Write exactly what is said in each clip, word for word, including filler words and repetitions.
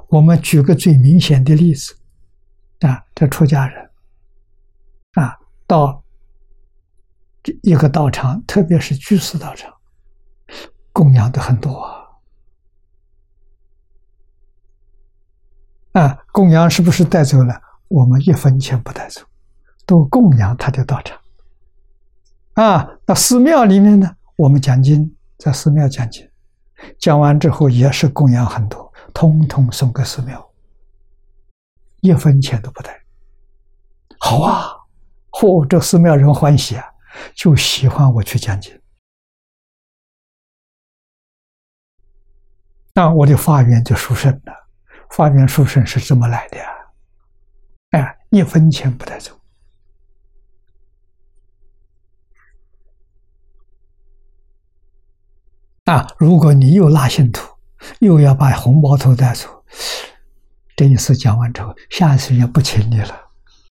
我们举个最明显的例子啊，这出家人啊，到一个道场，特别是居士道场，供养的很多啊。啊，供养是不是带走了？我们一分钱不带走，都供养他的道场。啊，那寺庙里面呢，我们讲经，在寺庙讲经，讲完之后也是供养很多，通通送给寺庙，一分钱都不带。好啊，嚯、哦，这寺庙人欢喜啊，就喜欢我去讲经。那我的法缘就殊胜了，法缘殊胜是这么来的呀、啊，哎，一分钱不带走。啊，如果你又拉信徒，又要把红包头带走，这一次讲完之后，下一次也不请你了。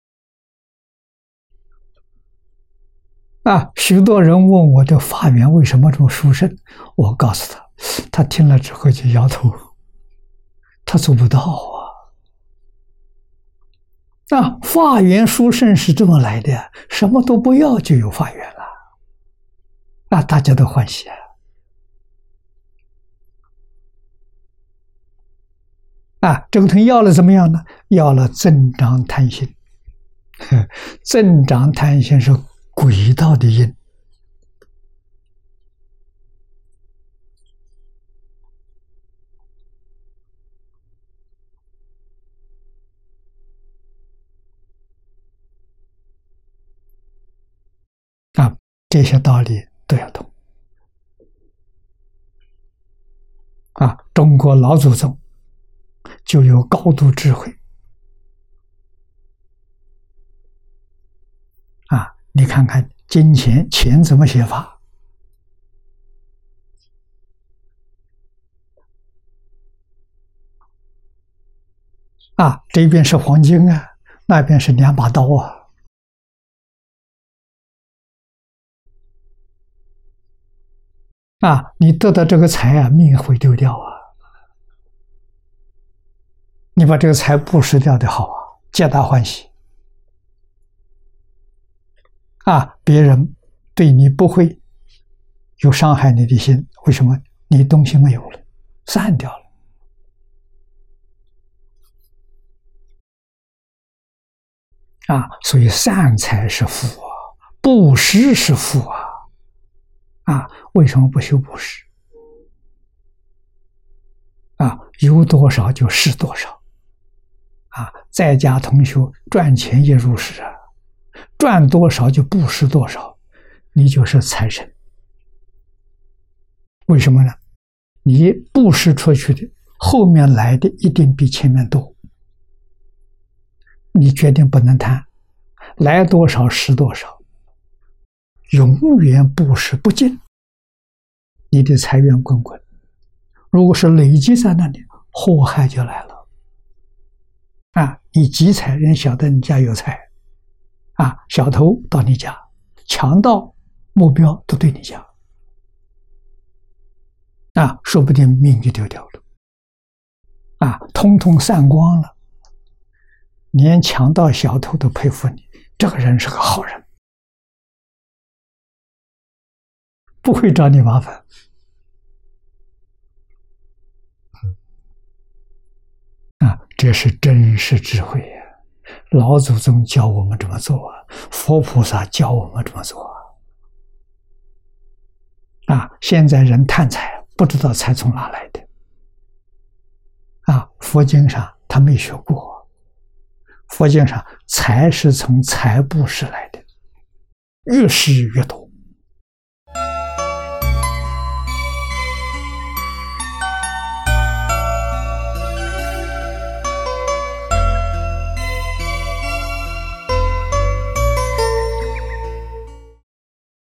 啊，许多人问我的法缘为什么这么殊胜，我告诉他，他听了之后就摇头，他做不到啊。啊，法缘殊胜是这么来的，什么都不要就有法缘了，啊，大家都欢喜啊。啊，这个东西要了怎么样呢？要了增长贪心，增长贪心是轨道的因。啊，这些道理都要懂。啊，中国老祖宗就有高度智慧啊！你看看金钱，钱怎么写法？啊，这边是黄金啊，那边是两把刀啊！啊，你得到这个财啊，命会丢掉啊！你把这个财布施掉的好啊，皆大欢喜啊！别人对你不会有伤害你的心，为什么？你东西没有了，散掉了啊！所以善财是福啊，布施是福啊！啊，为什么不修布施？啊，有多少就施多少。啊，在家同修赚钱也入施啊，赚多少就布施多少，你就是财神。为什么呢？你布施出去的，后面来的一定比前面多。你决定不能贪，来多少施多少，永远布施不尽，你的财源滚滚。如果是累积在那里，祸害就来了。啊，你积财，人晓得你家有财，啊，小偷到你家，强盗目标都对你家，啊，说不定命就丢掉了，啊，通通散光了，连强盗小偷都佩服你，这个人是个好人，不会找你麻烦。啊，这是真实智慧呀！老祖宗教我们这么做啊，佛菩萨教我们这么做啊。啊，现在人贪财，不知道财从哪来的。啊，佛经上他没学过，佛经上财是从财布施来的，越施越多。